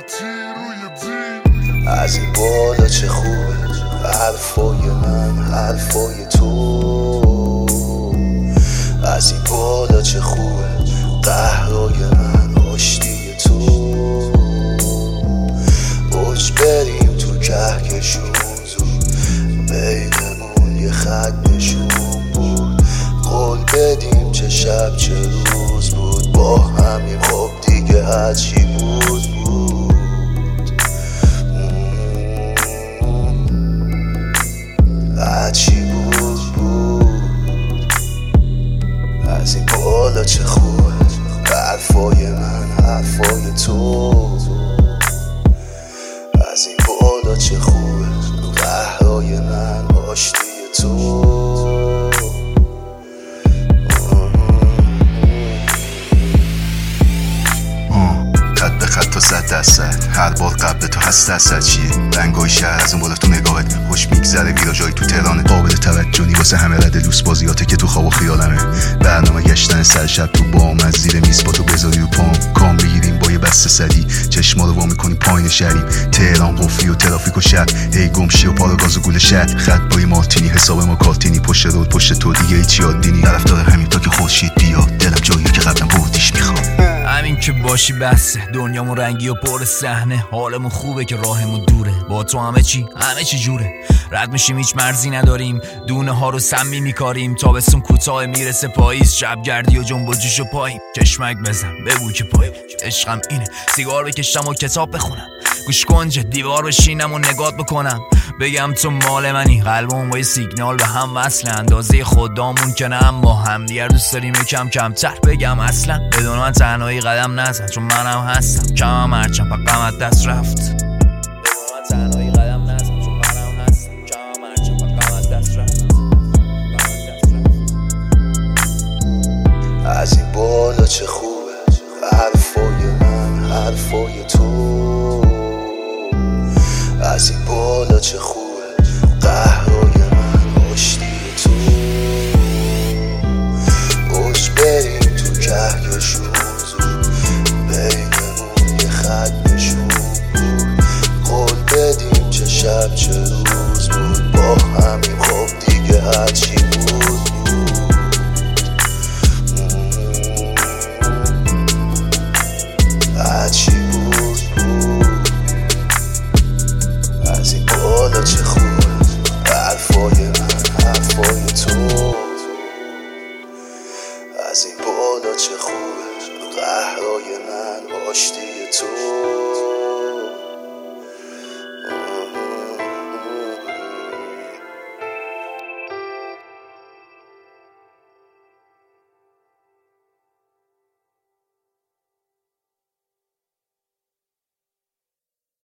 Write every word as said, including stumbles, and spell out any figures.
از این بالا چه خوبه حرفای من، حرفای تو. از این بالا چه خوبه قهرای من، آشتی تو. اوج بریم تو کهکشون زود، بینمون یه خط نشون بود. قول بدیم چه شب چه روز بود، با همین خب دیگه هرچی بود بود. هرچی بود بود. از این بالا چه خوبه حرفای من، حرفای تو. از این بالا چه خوبه قهرای من، آشتی تو. صد درصد هر بار قبل تو هست درصد چیه؟ رنگای شهر از اون بالا تو نگاهت خوش میگذره، ویراژای تو تهران قابل توجهی واسه همه رد لوس بازیاته که تو خواب و خیالمه. برنامه گشتن سر شب تو بام، از زیر میز با تو بذاری رو پام، کام بگیریم با یه بسته سدی، چشما رو وا میکنیم پایین شهریم. تهران قفلی و ترافیک و شهر، هی گمشی و پارو گاز و گول شهر. خط بای مارتینی حساب ما کارتینی، پشت رود پشت تو دیگه هیچ یاد دینی. طرفدار همین تا که خورشید بیاد، دلم جایی که قبلا بردیش میخوام. همین که باشی بسه، دنیامون رنگی و پر صحنه، حالمون خوبه که راهمون دوره، با تو همه چی همه چی جوره. رد میشیم هیچ مرزی نداریم، دونه ها رو سمی میکاریم. تابستون کوتاه میرسه پاییز، شب گردی و جنب و جوش و پاییم. چشمک بزن بگو که پاییم، عشقم اینه. سیگار بکشم و کتاب بخونم، گوش کنج دیوار بشینم و نگات بکنم. بگم تو مال منی، قلبمون با یه سیگنال به هم وصله. اندازه خودامون که نه، اما هم دیگر دوست داریم کم کم تر. بگم اصلا بدون من تنهایی قدم نزن، چون منم هستم کمم هرچم پا قمت دست رفت. بدون من تنهایی قدم نزن، چون منم هستم کمم هرچم پا قمت دست رفت. از این بالا چه خوبه حرفای من، حرفای تو. از این بالا چه خوبه قهرای من، آشتی تو. اوج بریم تو کهکشون زود، بینمون یه خط نشون بود. قول بدیم چه شب چه روز بود، با همین خب دیگه هرچی بود بود. هرچی بود بود. از این بالا چه خوبه حرفای من، حرفای تو. از این بالا چه خوبه قهرای من، آشتی تو.